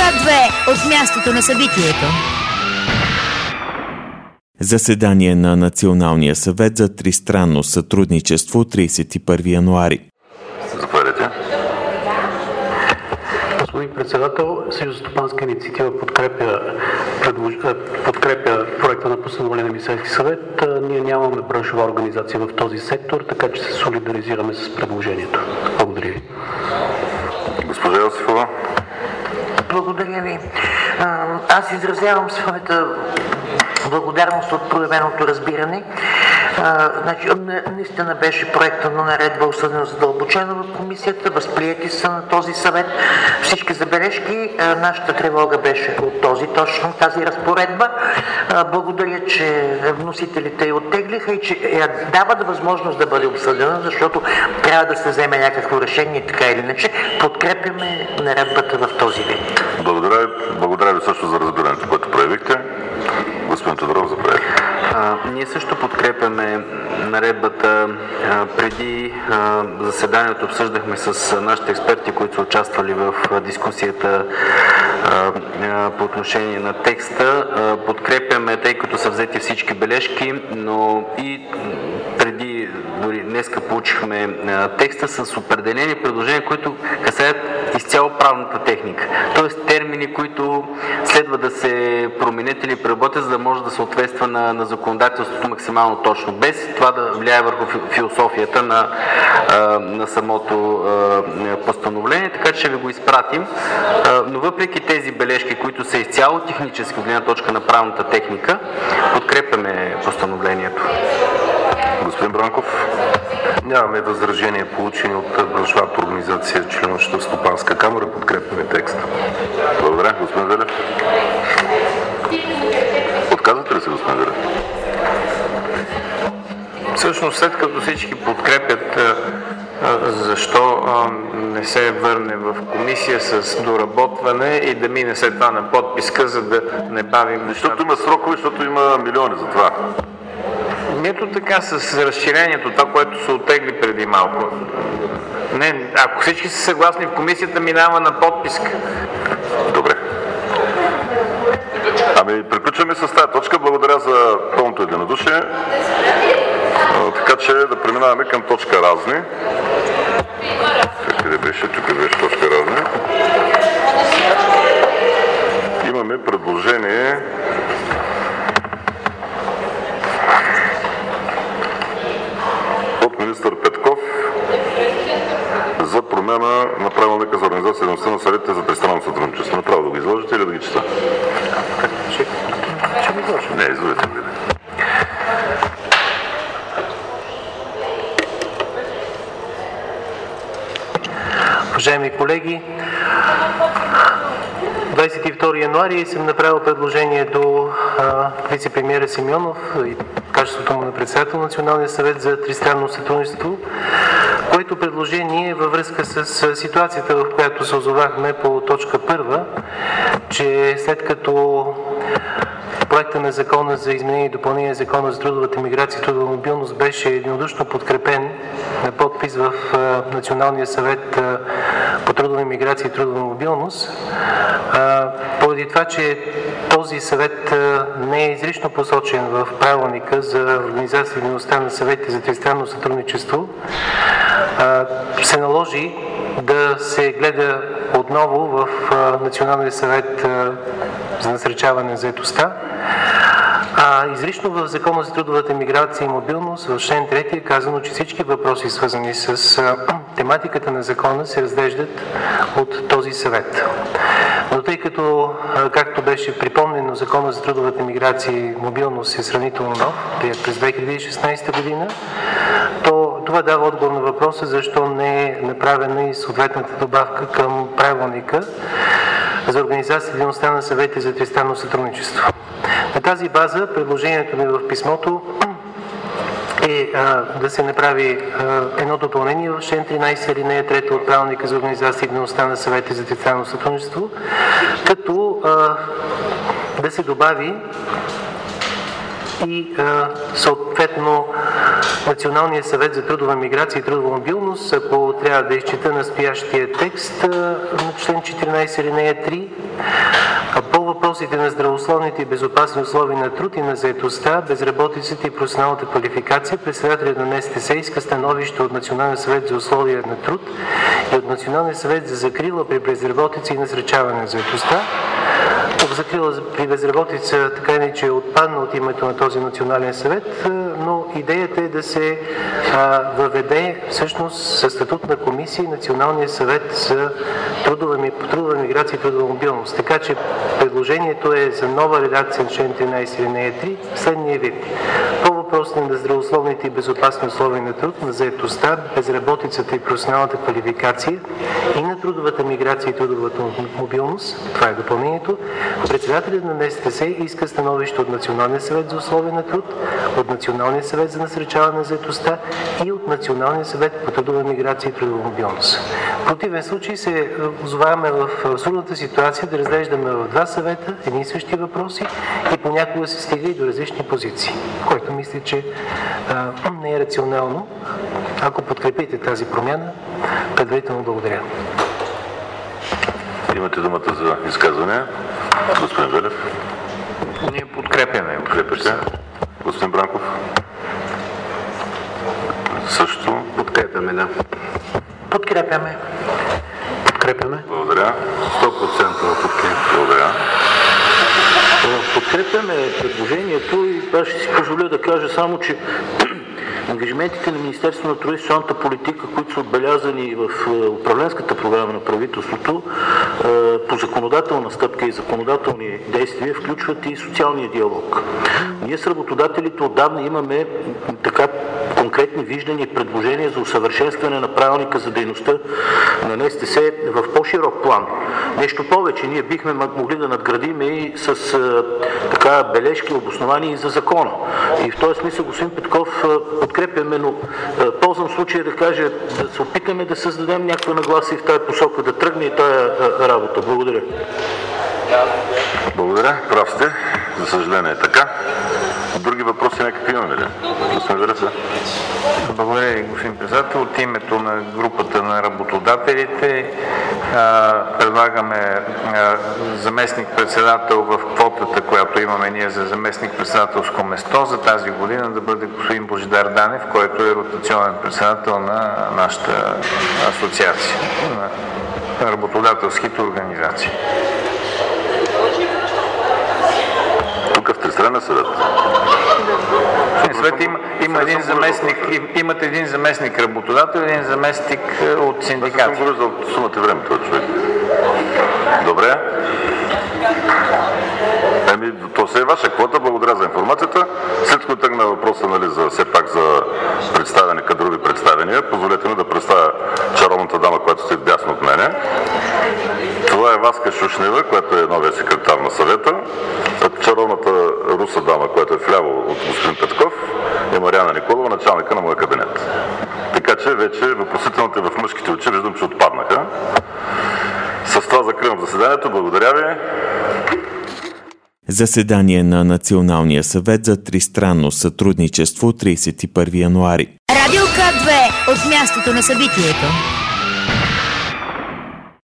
2 от мястото на събитието. Заседание на Националния съвет за тристранно сътрудничество 31 януари. Заповядайте. Господин председател, Съюз за стопанска инициатива подкрепя проекта на постановление на Министерския съвет. Ние нямаме браншова организация в този сектор, така че се солидаризираме с предложението. Благодаря ви. Госпожа Йосифова. Благодаря ви. Аз изразявам своята благодарност от проявеното разбиране. Наистина беше проекта на наредба осъдено задълбочено в комисията, възприети са на този съвет всички забележки. Нашата тревога беше от точно тази разпоредба. Благодаря, че вносителите я оттеглиха и че я дават възможност да бъде обсъдена, защото трябва да се вземе някакво решение, така или иначе. Подкрепяме наредбата в този вид. Благодаря ви също за разбирането, което проявихте. Господин Тодоров, заповядайте. Ние също подкрепяме наредбата. Преди заседанието обсъждахме с нашите експерти, които са участвали в дискусията по отношение на текста. Подкрепяме, тъй като са взети всички бележки, но и преди, дори днеска получихме текста с определени предложения, които касаят изцяло правната техника. Тоест термини, които следва да се променят или преработят, за да може да съответства на законодателството максимално точно, без това да влияе върху философията на самото постановление, така че ще ви го изпратим. Но въпреки тези бележки, които са изцяло технически от гледна точка на правната техника, подкрепяме постановлението. Господин Бранков. Нямаме възражения, получени от браншовата организация, членуваща в Стопанска камара. Подкрепяме текста. Благодаря. Господин Велев. Отказвате ли се, господин Велев? Всъщност, след като всички подкрепят, защо не се върне в комисия с доработване и да мине след това на подписка, за да не бавим... Защото има срокове, защото има милиони за това. Ето така, с разширението, това, което се оттегли преди малко. Не, ако всички са съгласни в комисията, минава на подписка. Добре. Приключваме с тази точка. Благодаря за пълното единодушие. Така че да преминаваме към точка разни. Къде беше? Тук беше точка разни. Имаме предложение от министър Петков за промяна на правилника за организация и дейността на съветите за тристранно сътрудничество. Направо да го изложите или да ги чета? Не, изложите ми. Уважаеми колеги, 22 януари съм направил предложение до вице-премиера Симеонов и качеството му на председател на Националния съвет за тристранно сътрудничество, което предложение е във връзка с ситуацията, в която се озовахме по точка 1, че след като проекта на закона за изменение и допълнение на закона за трудовата миграция и трудова мобилност беше единодушно подкрепен на подпис в Националния съвет по трудова миграция и трудова мобилност, поради това, че този съвет не е изрично посочен в правилника за организация и дейността на съветите за тристранно сътрудничество, се наложи да се гледа отново в Националния съвет за насърчаване на заетостта. Изрично в Закона за трудовата миграция и мобилност в член 3 е казано, че всички въпроси, свързани с тематиката на закона, се разглеждат от този съвет. Но тъй като, както беше припомнено, Закона за трудовата миграция и мобилност е сравнително нов, приет през 2016 година, то това дава отговор на въпроса защо не е направена и съответната добавка към правилника за организация и дейността на съветите за тристранно сътрудничество. На тази база предложението ми в писмото е да се направи едно допълнение в член 13 алинея 3 от правилника за организация и дейността на съветите за тристранно сътрудничество, като да се добави и съответно Националния съвет за трудова миграция и трудова мобилност, ако трябва да изчета настоящия текст на член 14 алинея 3, По въпросите на здравословните и безопасни условия на труд и на заетостта, безработицата и професионалната квалификация, председателят на НСТС иска становище от Националния съвет за условия на труд и от Националния съвет за закрила при безработица и насърчаване на заетостта. Закрила при безработица така иначе е отпадна от името на този национален съвет, но идеята е да се въведе всъщност със статут на комисия Националния съвет за трудова миграция и трудова мобилност. Така че предложението е за нова редакция на член 13 алинея 3 в следния вид. По въпросите на здравословните и безопасни условия на труд, на заетостта, безработицата и професионалната квалификация и на трудовата миграция и трудовата мобилност, това е допълнението, председателят на НСТС иска становище от Националния съвет за условия на труд, от Националния съвет за насърчаване на заетостта и от Националния съвет по трудова миграция и трудова мобилност. В противен случай се озоваваме в абсурдната ситуация да разглеждаме в два съвета едни и същи въпроси и понякога се стига и до различни позиции, което мисля, че не е рационално. Ако подкрепите тази промяна, предварително благодаря. Имате думата за изказване. Господин Велев. Ние подкрепяме. Подкрепяте. Господин Бранков. Също. Подкрепяме, да. Подкрепяме. Подкрепяме. Благодаря. 100% подкрепя. Благодаря. Подкрепяме предложението и аз ще си позволя да кажа само, че ангажиментите на Министерството на труда и социалната политика, които са отбелязани в управленската програма на правителството, по законодателна стъпка и законодателни действия, включват и социалния диалог. Ние с работодателите отдавна имаме така конкретни виждания и предложения за усъвършенстване на правилника за дейността на НСТС в по-широк план. Нещо повече, ние бихме могли да надградим и с така бележки, обосновани и за закона. И в този смисъл, господин Петков, подкрепяме, но ползвам случая да кажа, да се опитаме да създадем някаква нагласа и в тази посока да тръгне и тая работа. Благодаря. Благодаря. Прав сте. За съжаление е така. Други въпроси някакви имаме ли? Господин Велев. Благодаря, господин председател. От името на групата на работодателите предлагаме заместник-председател в квотата, която имаме ние за заместник-председателско место за тази година да бъде господин Божидар Данев, който е ротационен председател на нашата асоциация, на работодателските организации. Тук в Тристранния съвет. Има един заместник, имат един заместник работодател, един заместник от синдикат. Аз съм говорил за сумата и време този човек. Добре. То се е ваша квота, благодаря за информацията. След като тръгна въпроса, нали, за все пак за представяне, кадрови представяния, позволете ми да представя чаровната дама, която стои дясно от мене. Това е Васка Шушнева, която е новия секретар на съвета. Чаровната руса дама, която е вляво от господин Петков, е Мариана Николова, началника на моя кабинет. Така че вече въпросителните в мъжките очи виждам, че отпаднаха. С това закривам заседанието. Благодаря ви. Заседание на Националния съвет за тристранно сътрудничество 31 януари. Радио К2 от мястото на събитието.